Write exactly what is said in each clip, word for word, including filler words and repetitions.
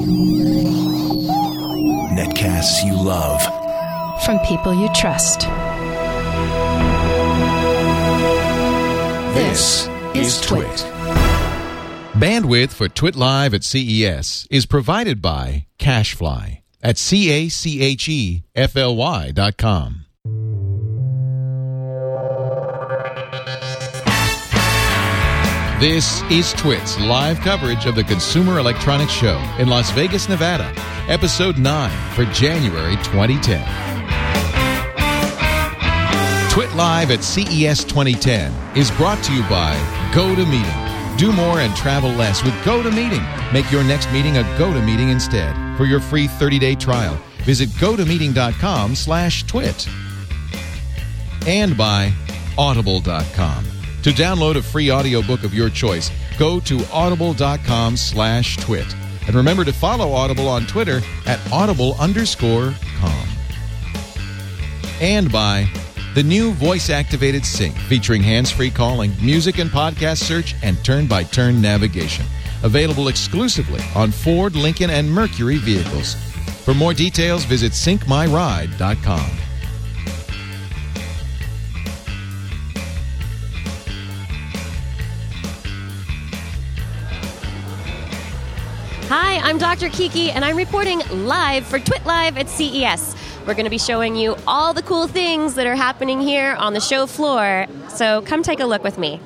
Netcasts you love. From people you trust. This is Twit. Bandwidth for Twit Live at C E S is provided by CacheFly at C A C H E F L Y dot com. This is Twit's live coverage of the Consumer Electronics Show in Las Vegas, Nevada, Episode nine for January twenty ten. Twit Live at C E S twenty ten is brought to you by GoToMeeting. Do more and travel less with GoToMeeting. Make your next meeting a GoToMeeting instead. For your free thirty-day trial, visit gotomeeting.com slash twit. And by Audible dot com. To download a free audiobook of your choice, go to audible.com slash twit. And remember to follow Audible on Twitter at audible underscore com. And by the new voice-activated Sync, featuring hands-free calling, music and podcast search, and turn-by-turn navigation. Available exclusively on Ford, Lincoln, and Mercury vehicles. For more details, visit sync my ride dot com. Hi, I'm Doctor Kiki, and I'm reporting live for Twit Live at C E S. We're going to be showing you all the cool things that are happening here on the show floor, so come take a look with me.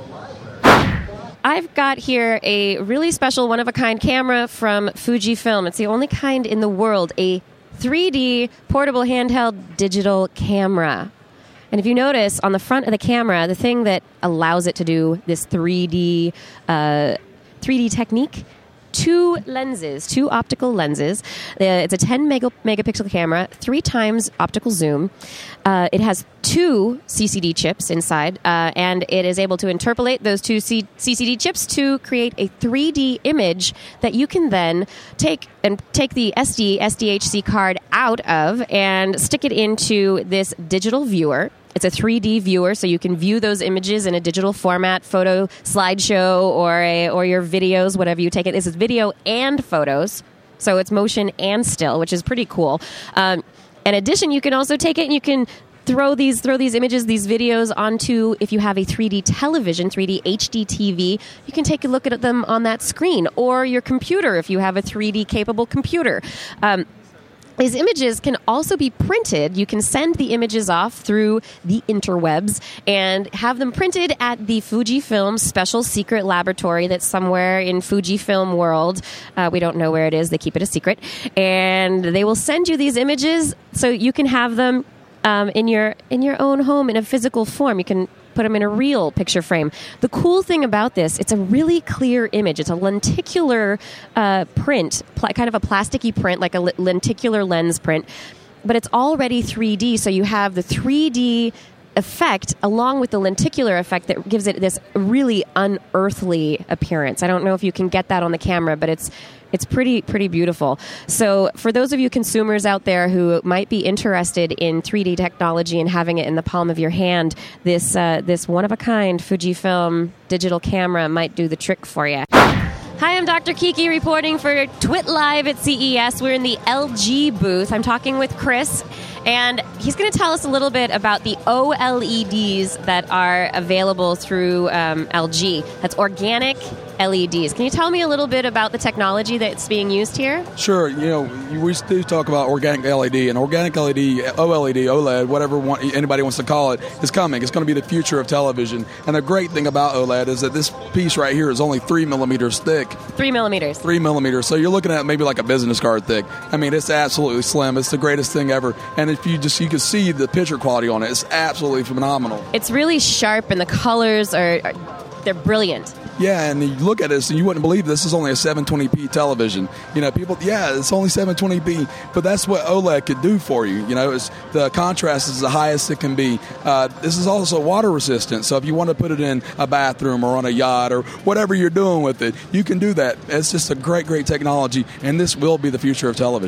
I've got here a really special one-of-a-kind camera from Fujifilm. It's the only kind in the world, a three D portable handheld digital camera. And if you notice, on the front of the camera, the thing that allows it to do this three D, uh, three D technique, two lenses, two optical lenses. Uh, it's a ten mega, megapixel camera, three times optical zoom. Uh, it has two C C D chips inside, uh, and it is able to interpolate those two C- CCD chips to create a three D image that you can then take and take the S D, S D H C card out of and stick it into this digital viewer. It's a three D viewer, so you can view those images in a digital format, photo slideshow, or a, or your videos, whatever you take it. This is video and photos, so it's motion and still, which is pretty cool. Um, in addition, you can also take it and you can throw these throw these images, these videos onto, if you have a three D television, three D H D T V, you can take a look at them on that screen, or your computer if you have a three D capable computer. Um, These images can also be printed. You can send the images off through the interwebs and have them printed at the Fujifilm special secret laboratory that's somewhere in Fujifilm world. Uh, we don't know where it is. They keep it a secret. And they will send you these images so you can have them um, in your in your own home in a physical form. You can put them in a real picture frame. The cool thing about this, it's a really clear image. It's a lenticular uh, print, pl- kind of a plasticky print, like a l- lenticular lens print, but it's already three D, so you have the three D effect along with the lenticular effect that gives it this really unearthly appearance. I don't know if you can get that on the camera, but it's It's pretty, pretty beautiful. So for those of you consumers out there who might be interested in three D technology and having it in the palm of your hand, this uh, this one-of-a-kind Fujifilm digital camera might do the trick for you. Hi, I'm Doctor Kiki reporting for Twit Live at C E S. We're in the L G booth. I'm talking with Chris, and he's going to tell us a little bit about the O L E Ds that are available through um, L G. That's organic L E Ds. Can you tell me a little bit about the technology that's being used here? Sure. You know, we do talk about organic L E D, and organic L E D, O L E D, OLED, whatever one, anybody wants to call it, is coming. It's going to be the future of television. And the great thing about OLED is that this piece right here is only three millimeters thick. Three millimeters. Three millimeters. So you're looking at maybe like a business card thick. I mean, it's absolutely slim. It's the greatest thing ever. And if you just, you can see the picture quality on it. It's absolutely phenomenal. It's really sharp, and the colors are, are they're brilliant. Yeah, and you look at this, and you wouldn't believe this is only a seven twenty p television. You know, people, yeah, it's only seven twenty p, but that's what OLED could do for you. You know, it's, the contrast is the highest it can be. Uh, this is also water resistant, so if you want to put it in a bathroom or on a yacht or whatever you're doing with it, you can do that. It's just a great, great technology, and this will be the future of television.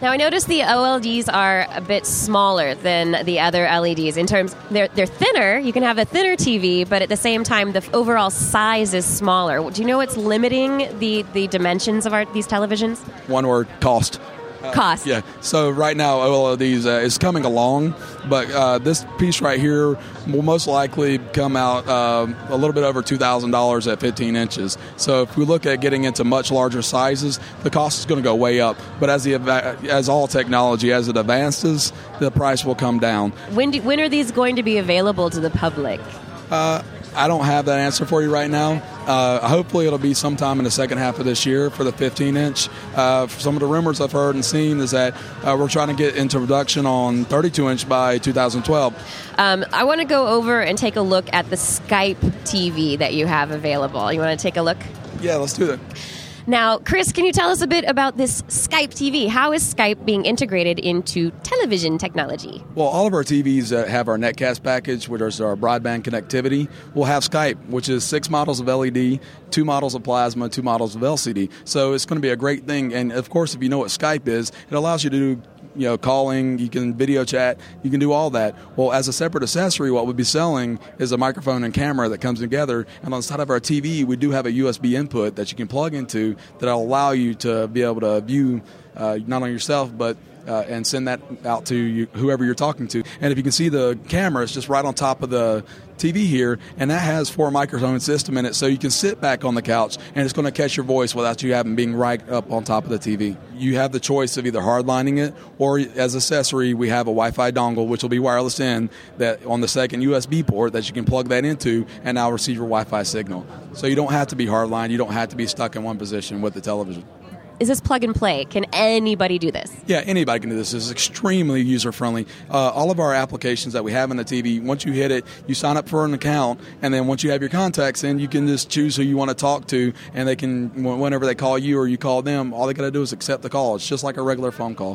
Now, I noticed the O L E Ds are a bit smaller than the other L E Ds. In terms, they're they're thinner. You can have a thinner T V, but at the same time, the overall size is smaller. Do you know what's limiting the, the dimensions of our these televisions? One word: cost. Cost. Yeah. So right now, O L E Ds uh, is coming along, but uh, this piece right here will most likely come out uh, a little bit over two thousand dollars at fifteen inches. So if we look at getting into much larger sizes, the cost is going to go way up. But as the as all technology, as it advances, the price will come down. When do, when are these going to be available to the public? Uh, I don't have that answer for you right now. Uh, hopefully it'll be sometime in the second half of this year for the fifteen inch. Uh, some of the rumors I've heard and seen is that uh, we're trying to get into production on thirty-two inch by two thousand twelve. Um, I want to go over and take a look at the Skype T V that you have available. You want to take a look? Yeah, let's do that. Now, Chris, can you tell us a bit about this Skype T V? How is Skype being integrated into television technology? Well, all of our T Vs uh, have our Netcast package, which is our broadband connectivity. We'll have Skype, which is six models of L E D, two models of plasma, two models of L C D. So it's going to be a great thing. And, of course, if you know what Skype is, it allows you to do you know, calling, you can video chat, you can do all that. Well, as a separate accessory, what we'll be selling is a microphone and camera that comes together. And on the side of our T V, we do have a U S B input that you can plug into that will allow you to be able to view uh, not only yourself, but Uh, and send that out to you, whoever you're talking to. And if you can see the camera, it's just right on top of the T V here, and that has four microphone system in it, so you can sit back on the couch, and it's going to catch your voice without you having being right up on top of the T V. You have the choice of either hardlining it, or as accessory, we have a Wi-Fi dongle, which will be wireless in, that on the second U S B port that you can plug that into, and now receive your Wi-Fi signal. So you don't have to be hardlined, you don't have to be stuck in one position with the television. Is this plug and play? Can anybody do this? Yeah, anybody can do this. It's extremely user-friendly. Uh, all of our applications that we have in the T V, once you hit it, you sign up for an account, and then once you have your contacts in, you can just choose who you want to talk to, and they can, whenever they call you or you call them, all they got to do is accept the call. It's just like a regular phone call.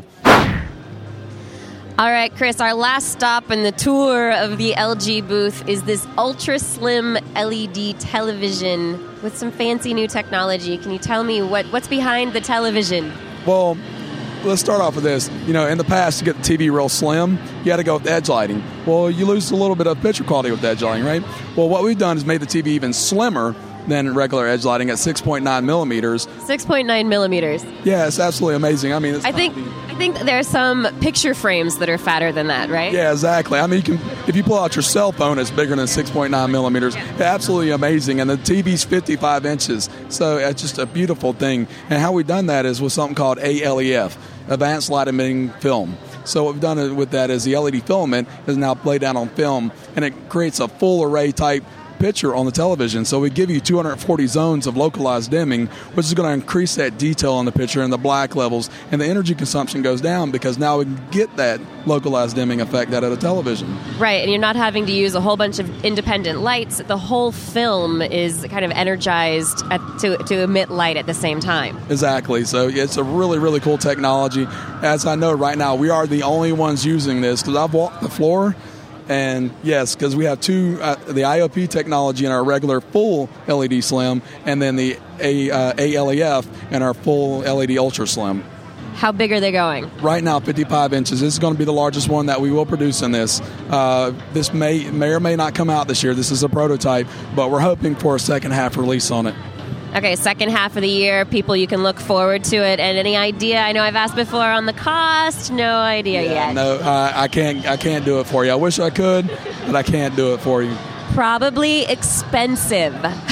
All right, Chris, our last stop in the tour of the L G booth is this ultra slim L E D television with some fancy new technology. Can you tell me what, what's behind the television? Well, let's start off with this. You know, in the past, to get the T V real slim, you had to go with edge lighting. Well, you lose a little bit of picture quality with edge lighting, right? Well, what we've done is made the T V even slimmer than regular edge lighting at six point nine millimeters. six point nine millimeters. Yeah, it's absolutely amazing. I mean, it's I think I think there are some picture frames that are fatter than that, right? Yeah, exactly. I mean, you can if you pull out your cell phone, it's bigger than six point nine millimeters. Yeah. Absolutely amazing. And the T V's fifty-five inches, so it's just a beautiful thing. And how we've done that is with something called A L E F, Advanced Light Emitting Film. So what we've done with that is the L E D filament is now played down on film, and it creates a full array type picture on the television. So we give you two hundred forty zones of localized dimming, which is going to increase that detail on the picture and the black levels, and the energy consumption goes down because now we can get that localized dimming effect out of the television. Right, and you're not having to use a whole bunch of independent lights. The whole film is kind of energized at, to, to emit light at the same time. Exactly. So it's a really, really cool technology. As I know right now, we are the only ones using this because I've walked the floor. And yes, because we have two, uh, the I O P technology in our regular full L E D slim, and then the A, uh, A L E F in our full L E D ultra slim. How big are they going? Right now, fifty-five inches. This is going to be the largest one that we will produce in this. Uh, this may, may or may not come out this year. This is a prototype, but we're hoping for a second half release on it. Okay, second half of the year, people, you can look forward to it. And any idea? I know I've asked before on the cost. No idea yeah, yet. No, uh, I can't. I can't do it for you. I wish I could, but I can't do it for you. Probably expensive.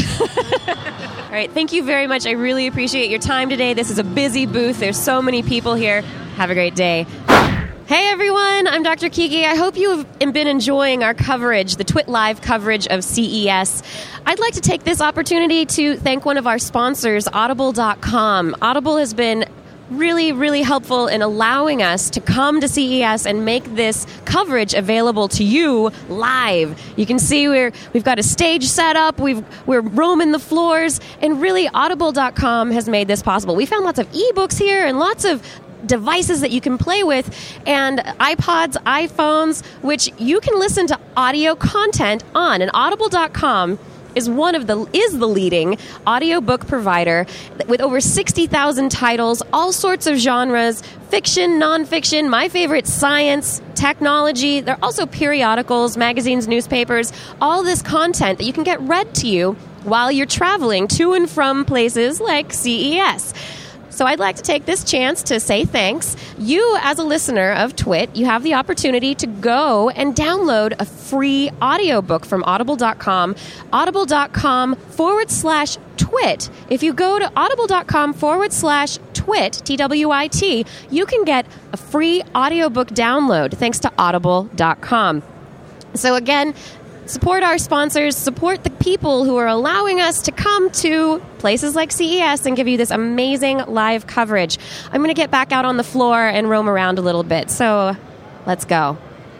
All right, thank you very much. I really appreciate your time today. This is a busy booth. There's so many people here. Have a great day. Hey everyone, I'm Doctor Kiki. I hope you have been enjoying our coverage, the Twit Live coverage of C E S. I'd like to take this opportunity to thank one of our sponsors, Audible dot com. Audible has been really, really helpful in allowing us to come to C E S and make this coverage available to you live. You can see we're, we've got a stage set up, we've, we're roaming the floors, and really Audible dot com has made this possible. We found lots of ebooks here and lots of devices that you can play with, and iPods, iPhones, which you can listen to audio content on. And Audible dot com is one of the is the leading audiobook provider with over sixty thousand titles, all sorts of genres, fiction, nonfiction, my favorite, science, technology. There are also periodicals, magazines, newspapers, all this content that you can get read to you while you're traveling to and from places like C E S. So I'd like to take this chance to say thanks. You, as a listener of Twit, you have the opportunity to go and download a free audiobook from audible dot com, audible.com forward slash twit. If you go to audible.com forward slash twit, T W I T, you can get a free audiobook download thanks to audible dot com. So again, support our sponsors, support the people who are allowing us to come to places like C E S and give you this amazing live coverage. I'm going to get back out on the floor and roam around a little bit, so let's go.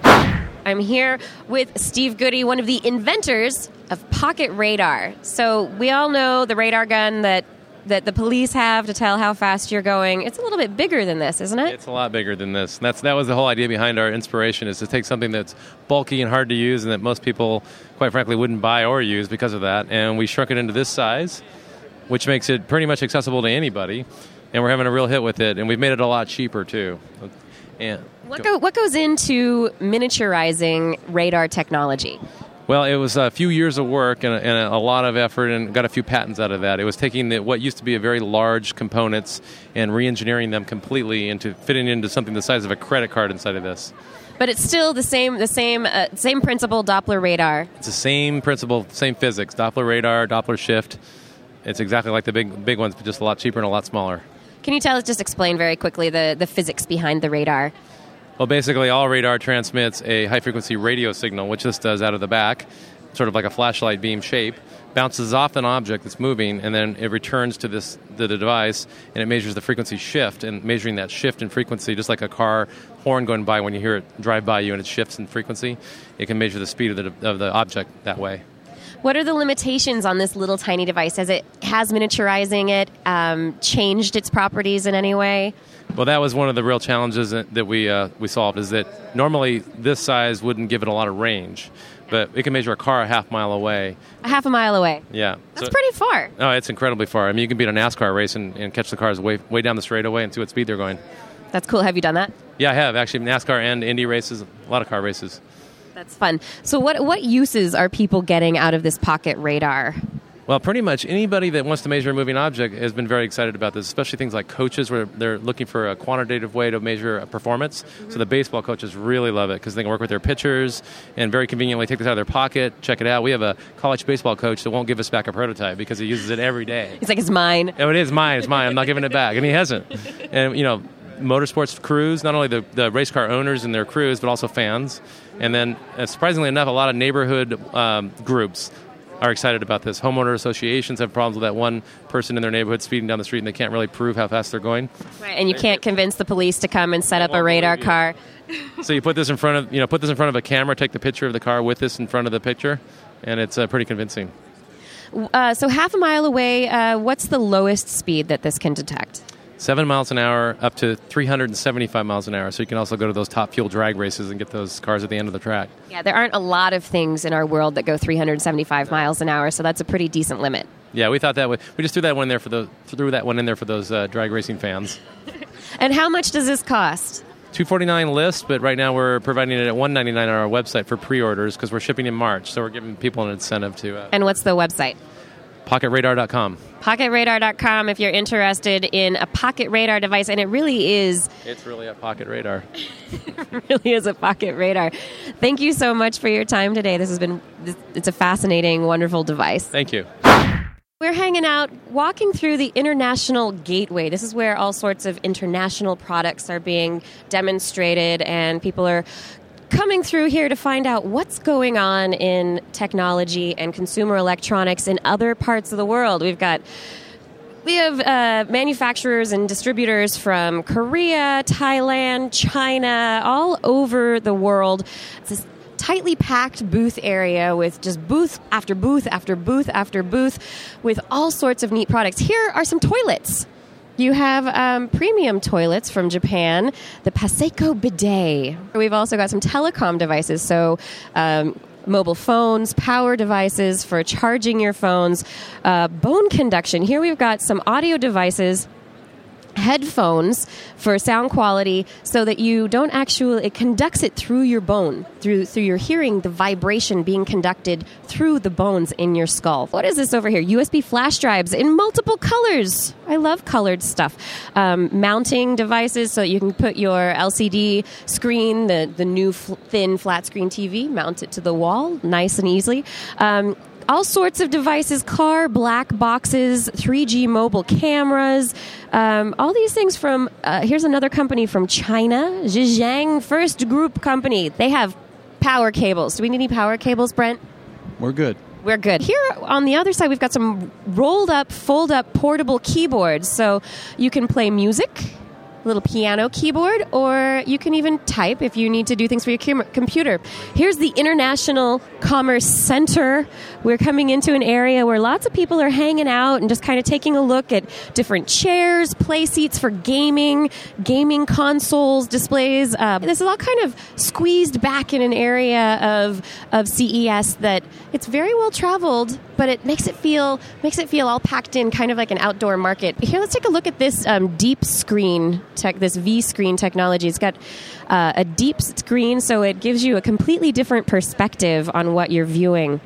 I'm here with Steve Goody, one of the inventors of Pocket Radar. So we all know the radar gun that that the police have to tell how fast you're going. It's a little bit bigger than this, isn't it? It's a lot bigger than this. That's that was the whole idea behind our inspiration, is to take something that's bulky and hard to use and that most people, quite frankly, wouldn't buy or use because of that. And we shrunk it into this size, which makes it pretty much accessible to anybody. And we're having a real hit with it. And we've made it a lot cheaper, too. And what, go, what goes into miniaturizing radar technology? Well, it was a few years of work and a, and a lot of effort, and got a few patents out of that. It was taking the, what used to be a very large components and re-engineering them completely into fitting into something the size of a credit card inside of this. But it's still the same, the same, uh, same principle. Doppler radar. It's the same principle, same physics. Doppler radar, Doppler shift. It's exactly like the big, big ones, but just a lot cheaper and a lot smaller. Can you tell us, just explain very quickly the, the physics behind the radar? Well, basically, all radar transmits a high-frequency radio signal, which this does out of the back, sort of like a flashlight beam shape, bounces off an object that's moving, and then it returns to this to the device, and it measures the frequency shift, and measuring that shift in frequency, just like a car horn going by when you hear it drive by you and it shifts in frequency, it can measure the speed of the, of the object that way. What are the limitations on this little tiny device? Has it has miniaturizing it um, changed its properties in any way? Well, that was one of the real challenges that we uh, we solved, is that normally this size wouldn't give it a lot of range, but it can measure a car a half mile away. A half a mile away? Yeah. That's so, pretty far. Oh, it's incredibly far. I mean, you can be in a NASCAR race and, and catch the cars way, way down the straightaway and see what speed they're going. That's cool. Have you done that? Yeah, I have, actually. NASCAR and Indy races, a lot of car races. That's fun. So what what uses are people getting out of this Pocket Radar? Well, pretty much anybody that wants to measure a moving object has been very excited about this, especially things like coaches where they're looking for a quantitative way to measure a performance. Mm-hmm. So the baseball coaches really love it because they can work with their pitchers and very conveniently take this out of their pocket, check it out. We have a college baseball coach that won't give us back a prototype because he uses it every day. He's like, it's mine. Oh, it is mine. It's mine. I'm not giving it back. And he hasn't. And, you know, motorsports crews, not only the, the race car owners and their crews, but also fans. And then, uh, surprisingly enough, a lot of neighborhood um, groups are excited about this. Homeowner associations have problems with that one person in their neighborhood speeding down the street and they can't really prove how fast they're going. Right, and you can't convince the police to come and set up a radar car. So you put this in front of, you know, put this in front of a camera, take the picture of the car with this in front of the picture, and it's uh, pretty convincing. Uh, so half a mile away, uh, what's the lowest speed that this can detect? Seven miles an hour up to three hundred seventy-five miles an hour. So you can also go to those top fuel drag races and get those cars at the end of the track. Yeah, there aren't a lot of things in our world that go three hundred seventy-five miles an hour, so that's a pretty decent limit. Yeah, we thought that would, we just threw that one in there for those threw that one in there for those uh, drag racing fans. And how much does this cost? two forty-nine list, but right now we're providing it at one ninety-nine on our website for pre-orders because we're shipping in March, so we're giving people an incentive to. Uh, and what's the website? pocket radar dot com. pocket radar dot com if you're interested in a Pocket Radar device, and it really is... It's really a Pocket Radar. It really is a Pocket Radar. Thank you so much for your time today. This has been... It's a fascinating, wonderful device. Thank you. We're hanging out, walking through the International Gateway. This is where all sorts of international products are being demonstrated, and people are coming through here to find out what's going on in technology and consumer electronics in other parts of the world. We've got we have uh, manufacturers and distributors from Korea, Thailand, China, all over the world. It's this tightly packed booth area with just booth after booth after booth after booth with all sorts of neat products. Here are some toilets. You have um, premium toilets from Japan, the Paseko bidet. We've also got some telecom devices, so um, mobile phones, power devices for charging your phones, uh, bone conduction. Here we've got some audio devices, headphones for sound quality, so that you don't actually, it conducts it through your bone, through through your hearing, the vibration being conducted through the bones in your skull. What is this over here? U S B flash drives in multiple colors. I love colored stuff. Um, mounting devices, so you can put your L C D screen, the, the new f- thin flat screen T V, mount it to the wall, nice and easily. Um, all sorts of devices, car black boxes, three G mobile cameras, um, all these things from, uh, here's another company from China, Zhejiang First Group Company. They have power cables. Do we need any power cables, Brent? We're good. We're good. Here on the other side, we've got some rolled up, fold up, portable keyboards. So you can play music, little piano keyboard, or you can even type if you need to do things for your com- computer. Here's the International Commerce Center. We're coming into an area where lots of people are hanging out and just kind of taking a look at different chairs, play seats for gaming, gaming consoles, displays. Uh, this is all kind of squeezed back in an area of of C E S that it's very well traveled, but it makes it feel makes it feel all packed in, kind of like an outdoor market. Here, let's take a look at this um, deep screen tech, this V-screen technology. It's got uh, a deep screen, so it gives you a completely different perspective on what you're viewing.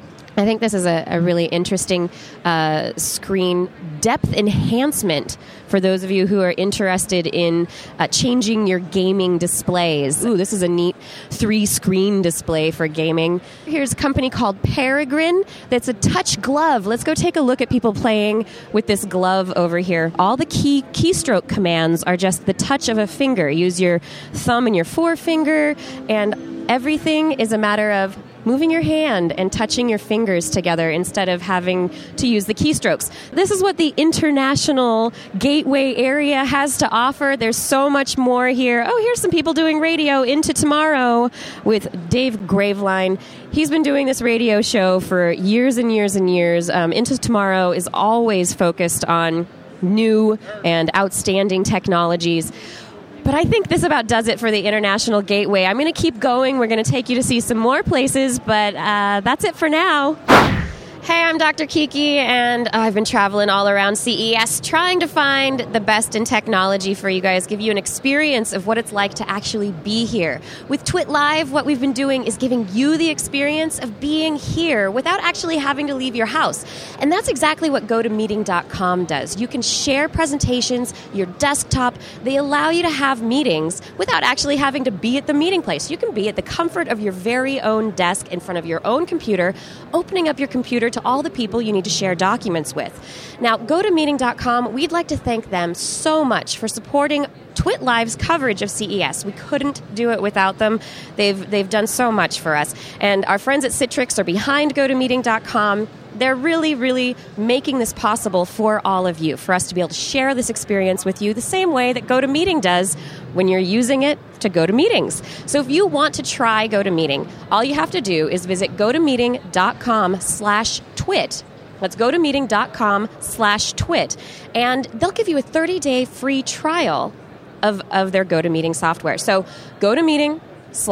I think this is a, a really interesting uh, screen depth enhancement for those of you who are interested in uh, changing your gaming displays. Ooh, this is a neat three-screen display for gaming. Here's a company called Peregrine that's a touch glove. Let's go take a look at people playing with this glove over here. All the key keystroke commands are just the touch of a finger. Use your thumb and your forefinger, and everything is a matter of moving your hand and touching your fingers together instead of having to use the keystrokes. This is what the International Gateway area has to offer. There's so much more here. Oh, here's some people doing radio Into Tomorrow with Dave Graveline. He's been doing this radio show for years and years and years. Um, Into Tomorrow is always focused on new and outstanding technologies. But I think this about does it for the International Gateway. I'm going to keep going. We're going to take you to see some more places, but uh, that's it for now. Hey, I'm Doctor Kiki, and I've been traveling all around C E S trying to find the best in technology for you guys, give you an experience of what it's like to actually be here. With Twit Live, what we've been doing is giving you the experience of being here without actually having to leave your house. And that's exactly what go to meeting dot com does. You can share presentations, your desktop. They allow you to have meetings without actually having to be at the meeting place. You can be at the comfort of your very own desk in front of your own computer, opening up your computer to all the people you need to share documents with. Now, go to meeting dot com, we'd like to thank them so much for supporting Twit Live's coverage of C E S. We couldn't do it without them. They've they've done so much for us. And our friends at Citrix are behind go to meeting dot com. They're really, really making this possible for all of you, for us to be able to share this experience with you the same way that GoToMeeting does when you're using it to go to meetings. So if you want to try GoToMeeting, all you have to do is visit go to meeting dot com slash twit. Let's go to meeting dot com slash twit. And they'll give you a thirty-day free trial of, of their GoToMeeting software. So go to meeting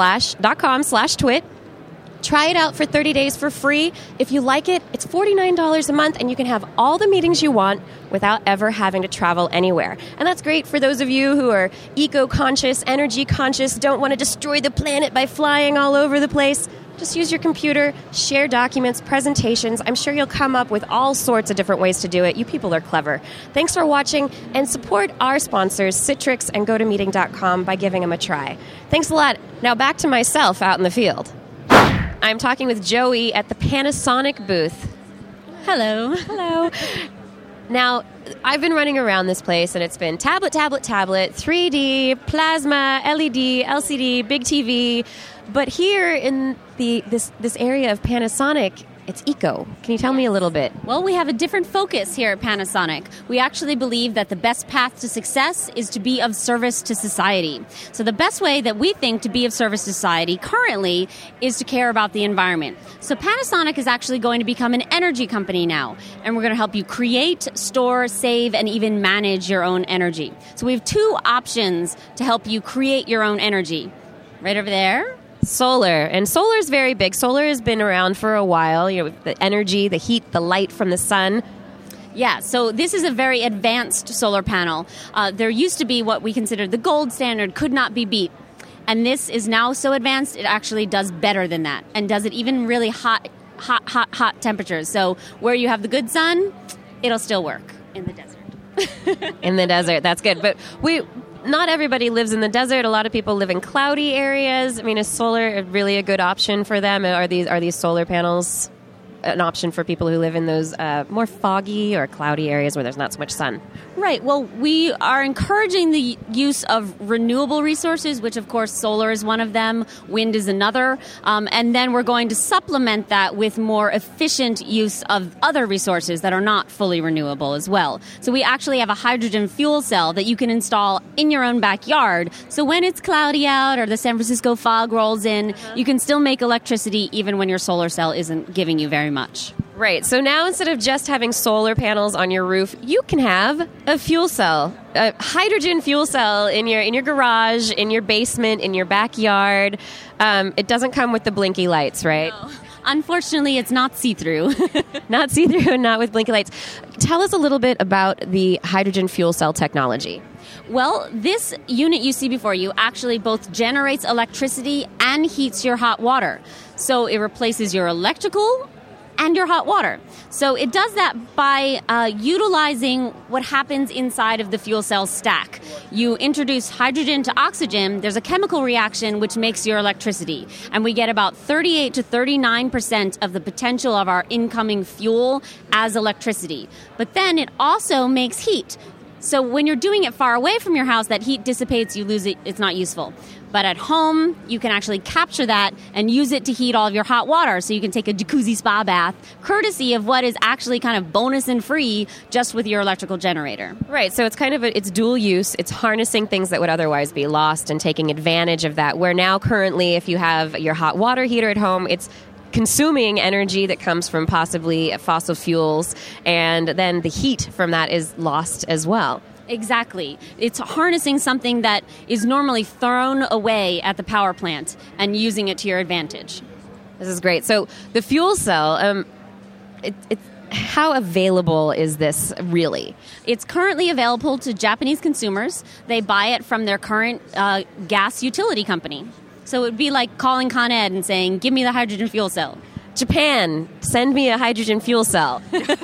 dot com slash twit. Try it out for thirty days for free. If you like it, it's forty-nine dollars a month, and you can have all the meetings you want without ever having to travel anywhere. And that's great for those of you who are eco-conscious, energy-conscious, don't want to destroy the planet by flying all over the place. Just use your computer, share documents, presentations. I'm sure you'll come up with all sorts of different ways to do it. You people are clever. Thanks for watching, and support our sponsors, Citrix and go to meeting dot com, by giving them a try. Thanks a lot. Now back to myself out in the field. I'm talking with Joey at the Panasonic booth. Hello. Hello. Now, I've been running around this place, and it's been tablet, tablet, tablet, three D, plasma, L E D, L C D, big T V. But here in the this this area of Panasonic, it's eco. Can you tell me a little bit? Well, we have a different focus here at Panasonic. We actually believe that the best path to success is to be of service to society. So the best way that we think to be of service to society currently is to care about the environment. So Panasonic is actually going to become an energy company now, and we're going to help you create, store, save, and even manage your own energy. So we have two options to help you create your own energy. Right over there. Solar. And solar is very big. Solar has been around for a while. You know, the energy, the heat, the light from the sun. Yeah, so this is a very advanced solar panel. Uh, there used to be what we considered the gold standard, could not be beat. And this is now so advanced, it actually does better than that and does it even really hot, hot, hot, hot temperatures. So where you have the good sun, it'll still work in the desert. In the desert, that's good. But we... Not everybody lives in the desert. A lot of people live in cloudy areas. I mean, is solar really a good option for them? Are these are these solar panels an option for people who live in those uh, more foggy or cloudy areas where there's not so much sun? Right. Well, we are encouraging the use of renewable resources, which, of course, solar is one of them. Wind is another. Um, and then we're going to supplement that with more efficient use of other resources that are not fully renewable as well. So we actually have a hydrogen fuel cell that you can install in your own backyard. So when it's cloudy out or the San Francisco fog rolls in, you can still make electricity even when your solar cell isn't giving you very much. Right. So now instead of just having solar panels on your roof, you can have a fuel cell, a hydrogen fuel cell in your in your garage, in your basement, in your backyard. Um, it doesn't come with the blinky lights, right? No. Unfortunately, it's not see-through. Not see-through and not with blinky lights. Tell us a little bit about the hydrogen fuel cell technology. Well, this unit you see before you actually both generates electricity and heats your hot water. So it replaces your electrical and your hot water. So it does that by uh, utilizing what happens inside of the fuel cell stack. You introduce hydrogen to oxygen, there's a chemical reaction which makes your electricity. And we get about thirty-eight to thirty-nine percent of the potential of our incoming fuel as electricity. But then it also makes heat. So when you're doing it far away from your house, that heat dissipates, you lose it, it's not useful. But at home, you can actually capture that and use it to heat all of your hot water. So you can take a jacuzzi spa bath, courtesy of what is actually kind of bonus and free just with your electrical generator. Right. So it's kind of a, it's dual use. It's harnessing things that would otherwise be lost and taking advantage of that. Where now currently, if you have your hot water heater at home, it's consuming energy that comes from possibly fossil fuels, and then the heat from that is lost as well. Exactly. It's harnessing something that is normally thrown away at the power plant and using it to your advantage. This is great. So the fuel cell, um, it, it's how available is this really? It's currently available to Japanese consumers. They buy it from their current uh, gas utility company. So it would be like calling Con Ed and saying, give me the hydrogen fuel cell. Japan, send me a hydrogen fuel cell.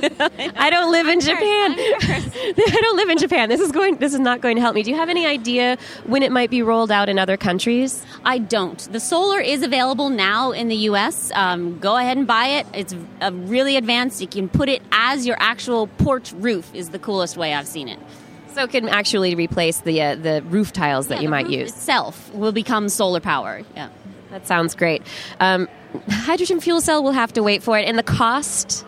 I don't live in Japan. I don't live in Japan. This is going. This is not going to help me. Do you have any idea when it might be rolled out in other countries? I don't. The solar is available now in the U S. Um, go ahead and buy it. It's uh, really advanced. You can put it as your actual porch roof is the coolest way I've seen it. So it can actually replace the uh, the roof tiles that yeah, you the might roof use. Itself will become solar power. Yeah, that sounds great. Um, hydrogen fuel cell, we'll have to wait for it. And the cost?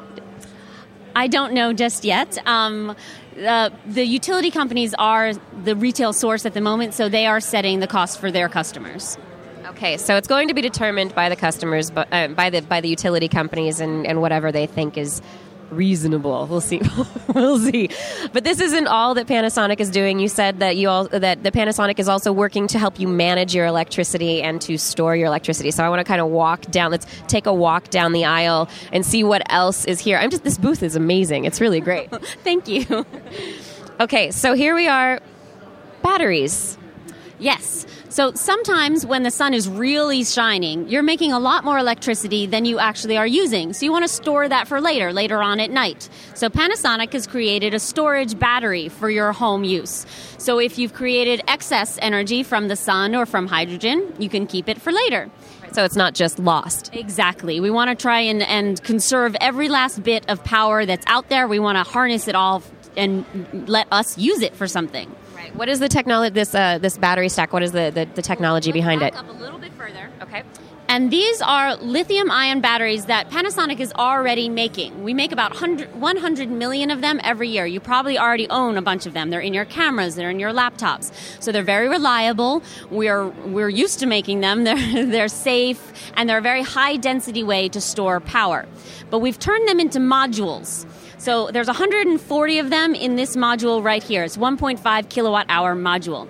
I don't know just yet. Um, uh, the utility companies are the retail source at the moment, so they are setting the cost for their customers. Okay, so it's going to be determined by the customers, but uh, by the by the utility companies and, and whatever they think is reasonable. We'll see. We'll see. But this isn't all that Panasonic is doing. You said that you all that the Panasonic is also working to help you manage your electricity and to store your electricity. So I want to kind of walk down. Let's take a walk down the aisle and see what else is here. I'm just this booth is amazing. It's really great. Thank you. Okay, so here we are. Batteries. Yes. So sometimes when the sun is really shining, you're making a lot more electricity than you actually are using. So you want to store that for later, later on at night. So Panasonic has created a storage battery for your home use. So if you've created excess energy from the sun or from hydrogen, you can keep it for later. So it's not just lost. Exactly. We want to try and, and conserve every last bit of power that's out there. We want to harness it all and let us use it for something. Right. What is the technology? This uh, this battery stack. What is the, the, the technology Let's behind back it? Up a little bit further. Okay. And these are lithium-ion batteries that Panasonic is already making. We make about one hundred million of them every year. You probably already own a bunch of them. They're in your cameras. They're in your laptops. So they're very reliable. We're we're used to making them. They're they're safe, and they're a very high-density way to store power. But we've turned them into modules. So there's one hundred forty of them in this module right here. It's one point five kilowatt hour module.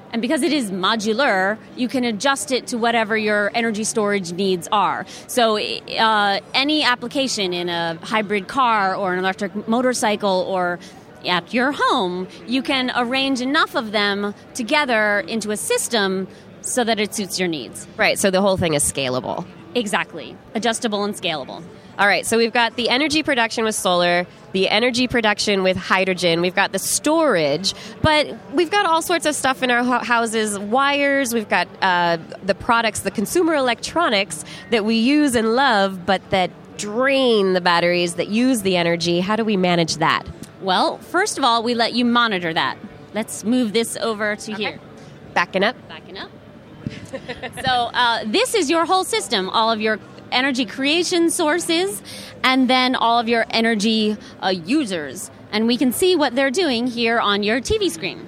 And because it is modular, you can adjust it to whatever your energy storage needs are. So uh, any application in a hybrid car or an electric motorcycle or at your home, you can arrange enough of them together into a system so that it suits your needs. Right, so the whole thing is scalable. Exactly. Adjustable and scalable. All right, so we've got the energy production with solar, the energy production with hydrogen, we've got the storage, but we've got all sorts of stuff in our ho- houses, wires, we've got uh, the products, the consumer electronics that we use and love, but that drain the batteries, that use the energy. How do we manage that? Well, first of all, we let you monitor that. Let's move this over to Okay. here. Backing up. Backing up. So uh, this is your whole system, all of your energy creation sources, and then all of your energy uh, users. And we can see what they're doing here on your T V screen.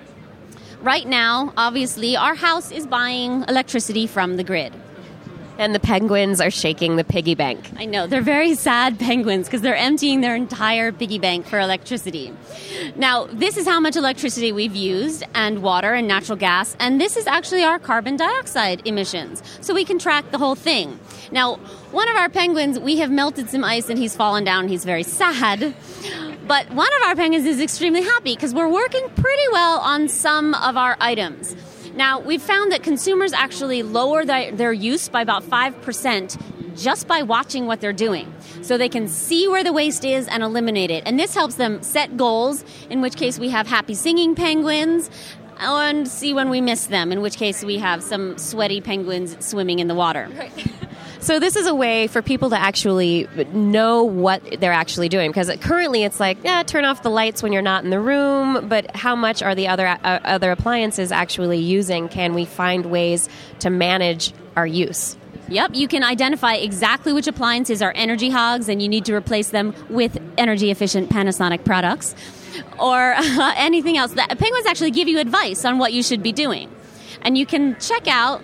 Right now, obviously, our house is buying electricity from the grid. And the penguins are shaking the piggy bank. I know, they're very sad penguins because they're emptying their entire piggy bank for electricity. Now, this is how much electricity we've used, and water and natural gas, and this is actually our carbon dioxide emissions. So we can track the whole thing. Now, one of our penguins, we have melted some ice and he's fallen down. He's very sad. But one of our penguins is extremely happy because we're working pretty well on some of our items. Now, we've found that consumers actually lower their, their use by about five percent just by watching what they're doing. So they can see where the waste is and eliminate it. And this helps them set goals, in which case we have happy singing penguins, and see when we miss them, in which case we have some sweaty penguins swimming in the water. Right. So this is a way for people to actually know what they're actually doing, because currently it's like, yeah, turn off the lights when you're not in the room, but how much are the other uh, other appliances actually using? Can we find ways to manage our use? Yep, you can identify exactly which appliances are energy hogs and you need to replace them with energy-efficient Panasonic products or uh, anything else. The penguins actually give you advice on what you should be doing. And you can check out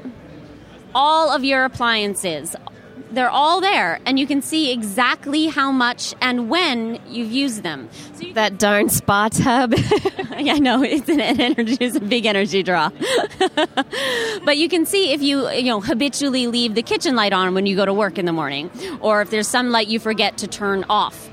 all of your appliances. They're all there, and you can see exactly how much and when you've used them. So you that darn spa tub. Yeah, I know it's an energy, it's a big energy draw. But you can see if you you know habitually leave the kitchen light on when you go to work in the morning, or if there's some light you forget to turn off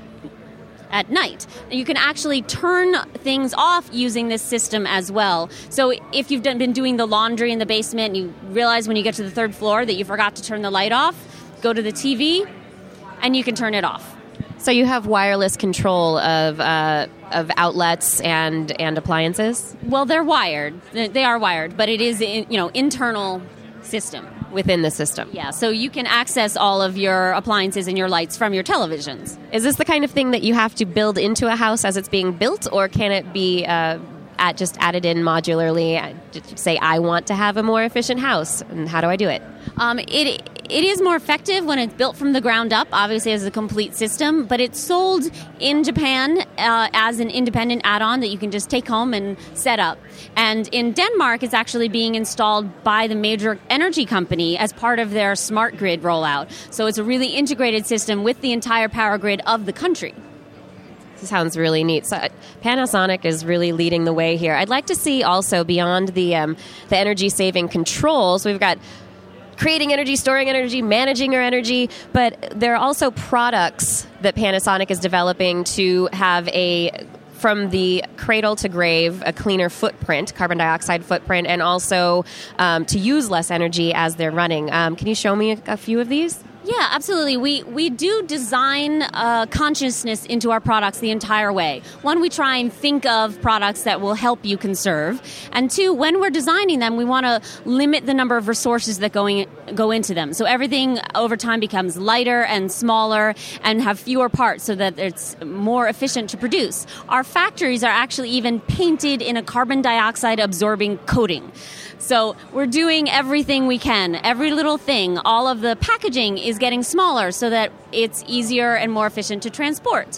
at night. You can actually turn things off using this system as well. So if you've done, been doing the laundry in the basement and you realize when you get to the third floor that you forgot to turn the light off, go to the T V and you can turn it off. So you have wireless control of uh, of outlets and, and appliances? Well, they're wired. They are wired, but it is you know internal system. Within the system. Yeah, so you can access all of your appliances and your lights from your televisions. Is this the kind of thing that you have to build into a house as it's being built, or can it be uh, at just added in modularly? Just say, I want to have a more efficient house, and how do I do it? Um, it it is more effective when it's built from the ground up, obviously as a complete system, but it's sold in Japan uh, as an independent add-on that you can just take home and set up. And in Denmark, it's actually being installed by the major energy company as part of their smart grid rollout. So it's a really integrated system with the entire power grid of the country. This sounds really neat. So uh, Panasonic is really leading the way here. I'd like to see also beyond the um, the energy saving controls. We've got creating energy, storing energy, managing your energy, but there are also products that Panasonic is developing to have a, from the cradle to grave, a cleaner footprint, carbon dioxide footprint, and also um, to use less energy as they're running. Um, can you show me a, a few of these? Yeah, absolutely. We we do design uh, consciousness into our products the entire way. One, we try and think of products that will help you conserve. And two, when we're designing them, we want to limit the number of resources that going, go into them. So everything over time becomes lighter and smaller and have fewer parts so that it's more efficient to produce. Our factories are actually even painted in a carbon dioxide absorbing coating. So we're doing everything we can, every little thing. All of the packaging is getting smaller so that it's easier and more efficient to transport.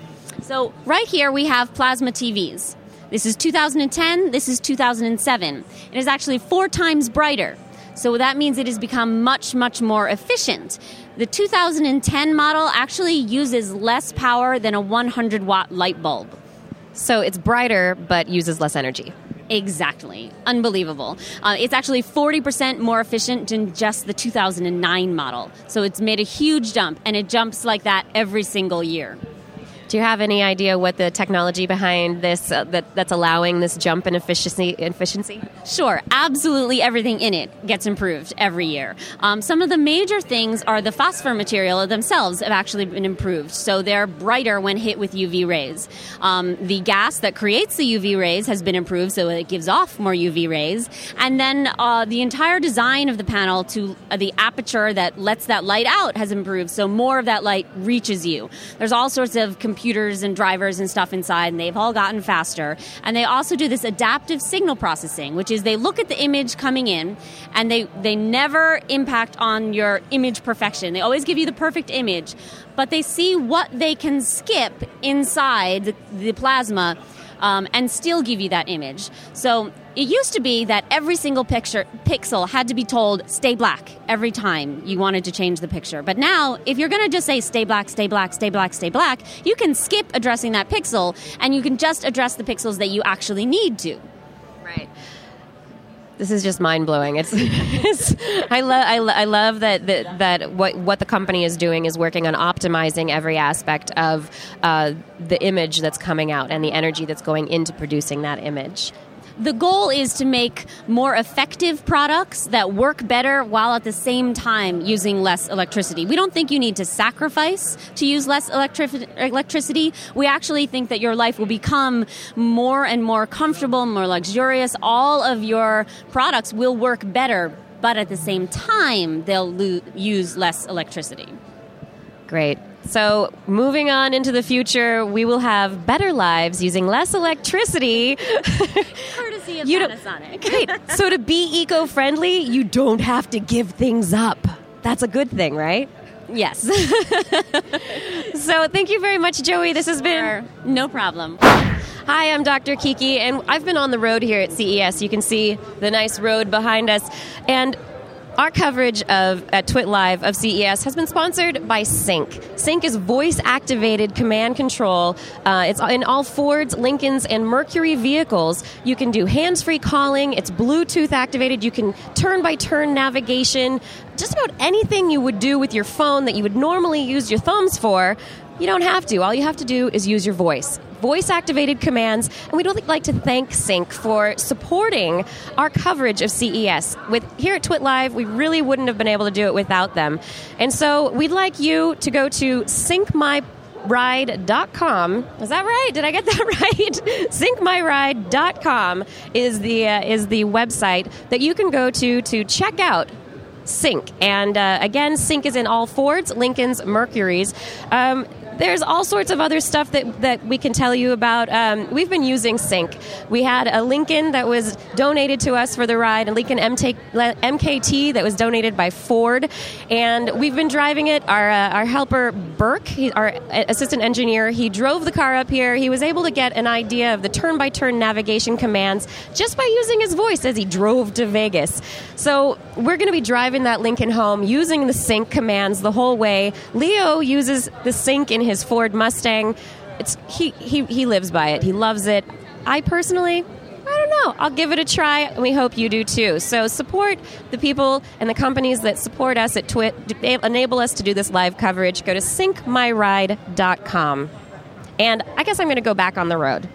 So right here we have plasma T Vs. This is two thousand ten, this is two thousand seven. It is actually four times brighter. So that means it has become much, much more efficient. The two thousand ten model actually uses less power than a one hundred watt light bulb. So it's brighter but uses less energy. Exactly. Unbelievable. Uh, it's actually forty percent more efficient than just the two thousand nine model. So it's made a huge jump, and it jumps like that every single year. Do you have any idea what the technology behind this uh, that, that's allowing this jump in efficiency? efficiency? Sure. Absolutely everything in it gets improved every year. Um, some of the major things are the phosphor material themselves have actually been improved. So they're brighter when hit with U V rays. Um, the gas that creates the U V rays has been improved, so it gives off more U V rays. And then uh, the entire design of the panel to uh, the aperture that lets that light out has improved, so more of that light reaches you. There's all sorts of computers and drivers and stuff inside, and they've all gotten faster. And they also do this adaptive signal processing, which is they look at the image coming in, and they, they never impact on your image perfection. They always give you the perfect image, but they see what they can skip inside the, the plasma um, and still give you that image. So it used to be that every single picture pixel had to be told, stay black, every time you wanted to change the picture. But now, if you're going to just say, stay black, stay black, stay black, stay black, you can skip addressing that pixel, and you can just address the pixels that you actually need to. Right. This is just mind-blowing. It's, it's I love I, lo- I love that, that that what what the company is doing is working on optimizing every aspect of uh, the image that's coming out and the energy that's going into producing that image. The goal is to make more effective products that work better while at the same time using less electricity. We don't think you need to sacrifice to use less electric- electricity. We actually think that your life will become more and more comfortable, more luxurious. All of your products will work better, but at the same time, they'll lo- use less electricity. Great. So moving on into the future, we will have better lives using less electricity. Courtesy of you Panasonic. Great. So to be eco-friendly, you don't have to give things up. That's a good thing, right? Yes. So thank you very much, Joey. This has been... No problem. Hi, I'm Doctor Kiki, and I've been on the road here at C E S. You can see the nice road behind us. And our coverage of at Twit Live of C E S has been sponsored by Sync. Sync is voice-activated command control. Uh, it's in all Fords, Lincolns, and Mercury vehicles. You can do hands-free calling. It's Bluetooth activated. You can turn-by-turn navigation. Just about anything you would do with your phone that you would normally use your thumbs for, you don't have to. All you have to do is use your voice. Voice-activated commands, and we'd really like to thank Sync for supporting our coverage of C E S. With here at Twit Live, we really wouldn't have been able to do it without them. And so we'd like you to go to sync my ride dot com. Is that right? Did I get that right? sync my ride dot com is the uh, is the website that you can go to to check out Sync. And uh, again, Sync is in all Fords, Lincolns, Mercurys. Um, There's all sorts of other stuff that, that we can tell you about. Um, we've been using Sync. We had a Lincoln that was donated to us for the ride, a Lincoln M K T that was donated by Ford, and we've been driving it. Our uh, our helper, Burke, he, our assistant engineer, he drove the car up here. He was able to get an idea of the turn-by-turn navigation commands just by using his voice as he drove to Vegas. So we're going to be driving that Lincoln home using the Sync commands the whole way. Leo uses the Sync in his Ford Mustang. It's he, he he lives by it. He loves it. I personally, I don't know. I'll give it a try, and we hope you do too. So support the people and the companies that support us at Twit, enable us to do this live coverage. Go to sync my ride dot com. And I guess I'm going to go back on the road.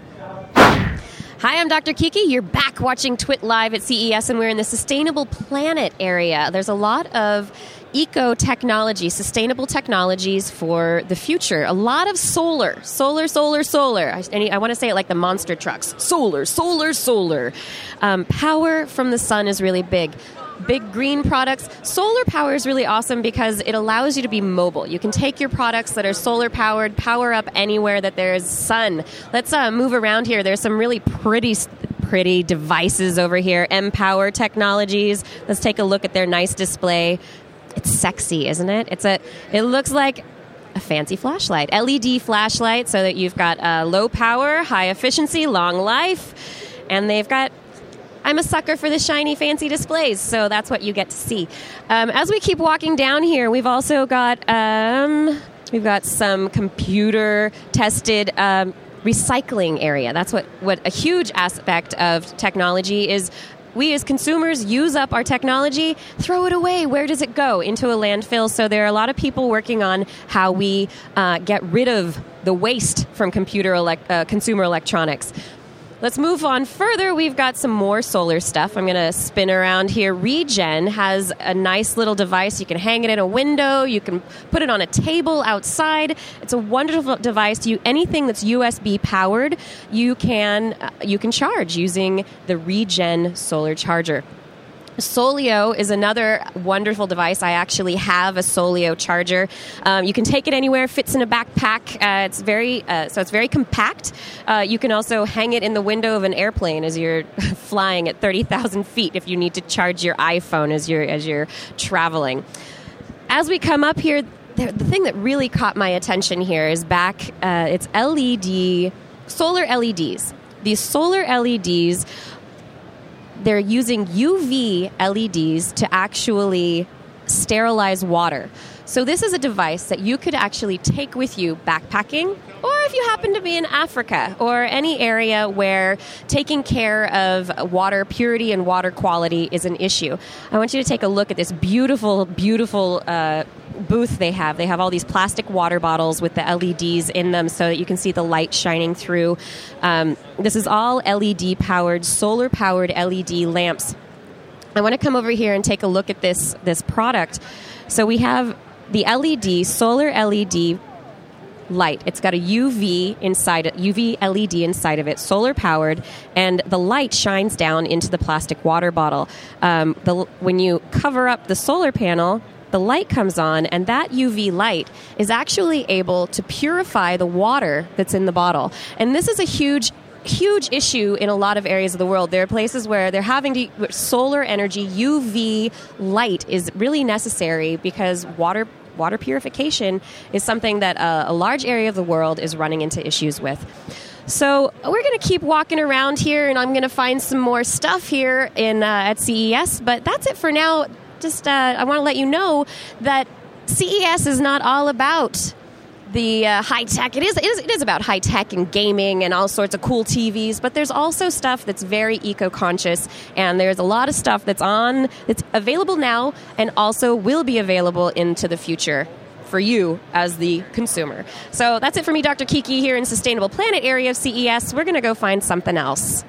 Hi, I'm Doctor Kiki. You're back watching Twit Live at C E S, and we're in the Sustainable Planet area. There's a lot of eco-technology, sustainable technologies for the future. A lot of solar, solar, solar, solar. I, I want to say it like the monster trucks. Solar, solar, solar. Um, power from the sun is really big. Big green products. Solar power is really awesome because it allows you to be mobile. You can take your products that are solar powered, power up anywhere that there's sun. Let's uh, move around here. There's some really pretty pretty devices over here. M-Power Technologies. Let's take a look at their nice display. It's sexy, isn't it? It's a. It looks like a fancy flashlight, L E D flashlight, so that you've got uh, low power, high efficiency, long life, and they've got. I'm a sucker for the shiny, fancy displays, so that's what you get to see. Um, as we keep walking down here, we've also got um, we've got some computer tested um, recycling area. That's what, what a huge aspect of technology is. We as consumers use up our technology, throw it away. Where does it go? Into a landfill. So there are a lot of people working on how we uh, get rid of the waste from computer elect- uh, consumer electronics. Let's move on further. We've got some more solar stuff. I'm going to spin around here. Regen has a nice little device. You can hang it in a window. You can put it on a table outside. It's a wonderful device. You anything that's U S B powered, you can uh, you can charge using the Regen solar charger. Solio is another wonderful device. I actually have a Solio charger. Um, you can take it anywhere, fits in a backpack. Uh, it's very uh, so it's very compact. Uh, you can also hang it in the window of an airplane as you're flying at thirty thousand feet if you need to charge your iPhone as you're as you're traveling. As we come up here, the, the thing that really caught my attention here is back. Uh, it's L E D solar L E Ds. These solar L E Ds. They're using U V L E Ds to actually sterilize water. So this is a device that you could actually take with you backpacking, or if you happen to be in Africa or any area where taking care of water purity and water quality is an issue. I want you to take a look at this beautiful, beautiful uh, booth they have. They have all these plastic water bottles with the L E Ds in them so that you can see the light shining through. Um, this is all L E D-powered, solar-powered L E D lamps. I want to come over here and take a look at this, this product. So we have the L E D, solar L E D light. It's got a U V inside it, U V L E D inside of it, solar powered, and the light shines down into the plastic water bottle. Um, the, when you cover up the solar panel, the light comes on, and that U V light is actually able to purify the water that's in the bottle. And this is a huge huge issue in a lot of areas of the world. There are places where they're having to, where solar energy, U V light is really necessary because water water purification is something that uh, a large area of the world is running into issues with. So we're going to keep walking around here, and I'm going to find some more stuff here in uh, at C E S. But that's it for now. Just uh, I want to let you know that C E S is not all about the uh, high tech. It is, it is it is about high tech and gaming and all sorts of cool T Vs, but there's also stuff that's very eco-conscious, and there's a lot of stuff that's on that's available now and also will be available into the future for you as the consumer. So that's it for me, Doctor Kiki, here in Sustainable Planet area of C E S. We're going to go find something else.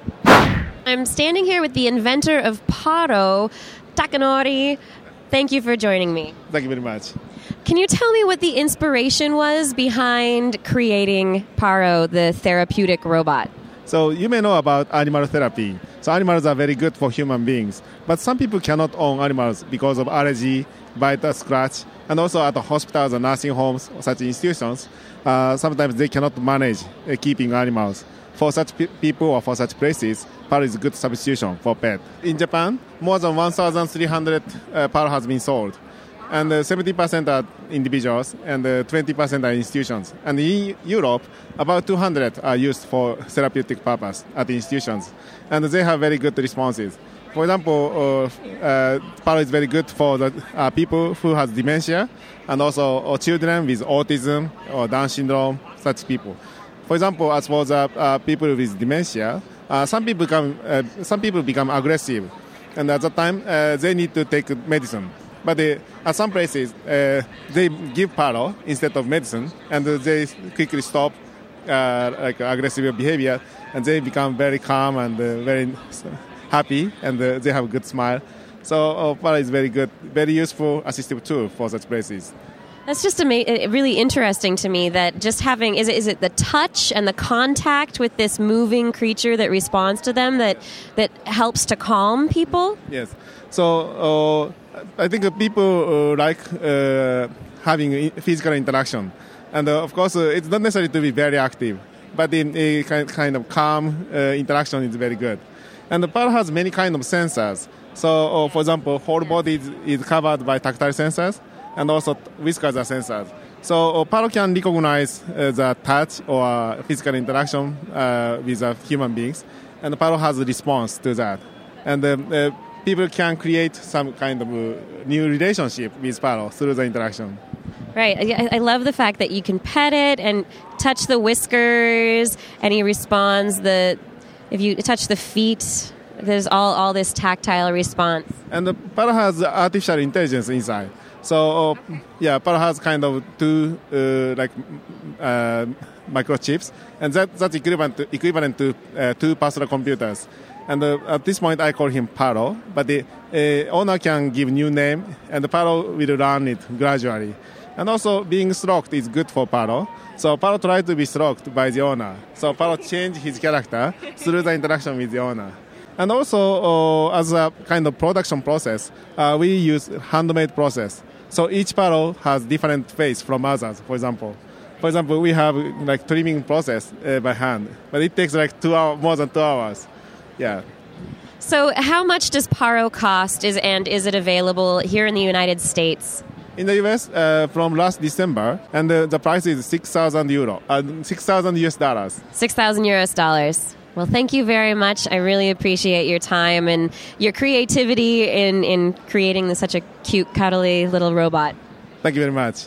I'm standing here with the inventor of Paro, Takanori. Thank you for joining me. Thank you very much. Can you tell me what the inspiration was behind creating Paro, the therapeutic robot? So you may know about animal therapy. So animals are very good for human beings. But some people cannot own animals because of allergy, bite or scratch. And also at the hospitals and nursing homes or such institutions, uh, sometimes they cannot manage uh, keeping animals. For such pe- people or for such places, Paro is a good substitution for pet. In Japan, more than one thousand three hundred uh, Paro has been sold. And uh, seventy percent are individuals and uh, twenty percent are institutions. And in Europe, about two hundred are used for therapeutic purpose at the institutions. And they have very good responses. For example, uh, uh, Paro is very good for the uh, people who have dementia and also or children with autism or Down syndrome, such people. For example, as for the uh, people with dementia, uh, some people become uh, some people become aggressive, and at that time uh, they need to take medicine. But they, at some places, uh, they give Paro instead of medicine, and they quickly stop uh, like aggressive behavior, and they become very calm and uh, very happy, and uh, they have a good smile. So uh, Paro is very good, very useful assistive tool for such places. That's just ama- really interesting to me that just having, is it, is it the touch and the contact with this moving creature that responds to them that, that helps to calm people? Yes. So uh, I think people uh, like uh, having physical interaction. And uh, of course, uh, it's not necessary to be very active, but in a kind, kind of calm uh, interaction is very good. And the Paro has many kind of sensors. So uh, for example, whole body is, is covered by tactile sensors, and also whiskers are sensors. So uh, Paro can recognize uh, the touch or physical interaction uh, with uh, human beings, and Paro has a response to that. And uh, uh, people can create some kind of uh, new relationship with Paro through the interaction. Right. I, I love the fact that you can pet it and touch the whiskers, and he responds. The if you touch the feet, there's all, all this tactile response. And the Paro has artificial intelligence inside. So uh, yeah, Paro has kind of two uh, like uh, microchips, and that that's equivalent to, equivalent to uh, two personal computers. And uh, at this point, I call him Paro, but the uh, owner can give new name, and the Paro will learn it gradually. And also, being stroked is good for Paro. So Paro tried to be stroked by the owner. So Paro changed his character through the interaction with the owner. And also, uh, as a kind of production process, uh, we use handmade process. So each Paro has different face from others, for example. For example, we have like trimming process uh, by hand, but it takes like two hours, more than two hours. Yeah. So how much does Paro cost, is, and is it available here in the United States? In the U S, uh, from last December, and the, the price is six thousand euro, uh, six thousand U S dollars. six thousand U S dollars. Well, thank you very much. I really appreciate your time and your creativity in, in creating this, such a cute, cuddly little robot. Thank you very much.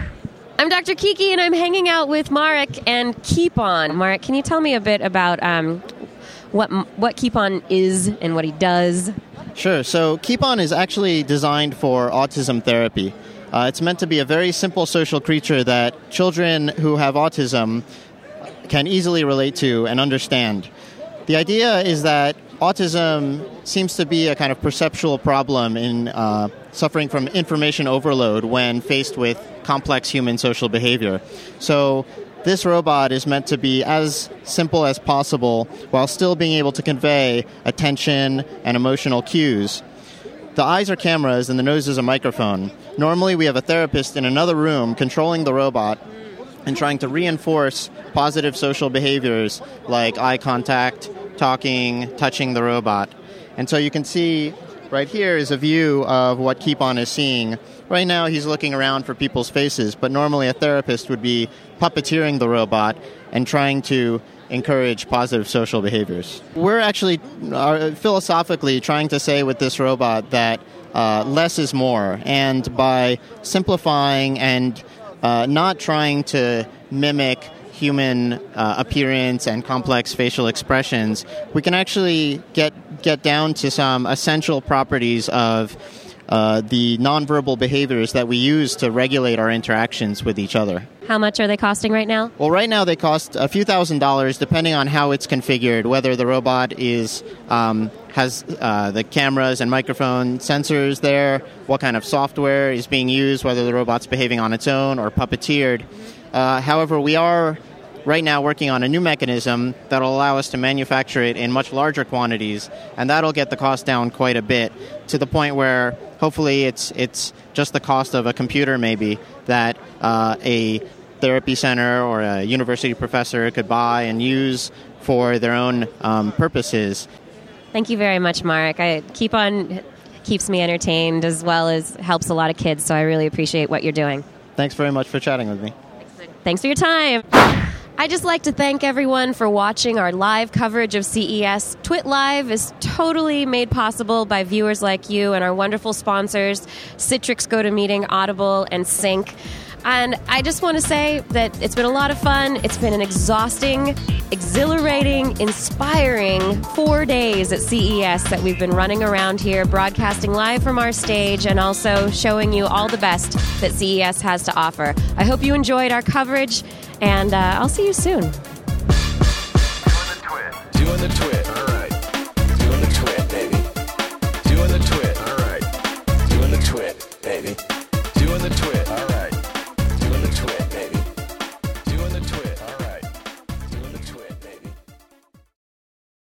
I'm Doctor Kiki, and I'm hanging out with Marek and Keepon. Marek, can you tell me a bit about um, what what Keepon is and what he does? Sure. So Keepon is actually designed for autism therapy. Uh, it's meant to be a very simple social creature that children who have autism can easily relate to and understand. The idea is that autism seems to be a kind of perceptual problem in uh, suffering from information overload when faced with complex human social behavior. So this robot is meant to be as simple as possible while still being able to convey attention and emotional cues. The eyes are cameras and the nose is a microphone. Normally we have a therapist in another room controlling the robot and trying to reinforce positive social behaviors like eye contact, talking, touching the robot. And so you can see right here is a view of what Keepon is seeing. Right now he's looking around for people's faces, but normally a therapist would be puppeteering the robot and trying to encourage positive social behaviors. We're actually uh, philosophically trying to say with this robot that uh, less is more, and by simplifying and uh, not trying to mimic human uh, appearance and complex facial expressions, we can actually get get down to some essential properties of uh, the nonverbal behaviors that we use to regulate our interactions with each other. How much are they costing right now? Well, right now they cost a few thousand dollars, depending on how it's configured, whether the robot is um, has uh, the cameras and microphone sensors there, what kind of software is being used, whether the robot's behaving on its own or puppeteered. Uh, however, we are right now working on a new mechanism that will allow us to manufacture it in much larger quantities, and that'll get the cost down quite a bit, to the point where hopefully it's it's just the cost of a computer maybe that uh, a therapy center or a university professor could buy and use for their own um, purposes. Thank you very much, Marek. I Keepon keeps me entertained as well as helps a lot of kids, so I really appreciate what you're doing. Thanks very much for chatting with me. Thanks for your time. I'd just like to thank everyone for watching our live coverage of C E S. Twit Live is totally made possible by viewers like you and our wonderful sponsors, Citrix GoToMeeting, Audible, and Sync. And I just want to say that it's been a lot of fun. It's been an exhausting, exhilarating, inspiring four days at C E S that we've been running around here, broadcasting live from our stage and also showing you all the best that C E S has to offer. I hope you enjoyed our coverage, and uh, I'll see you soon. Doing the twit. Doing the twit.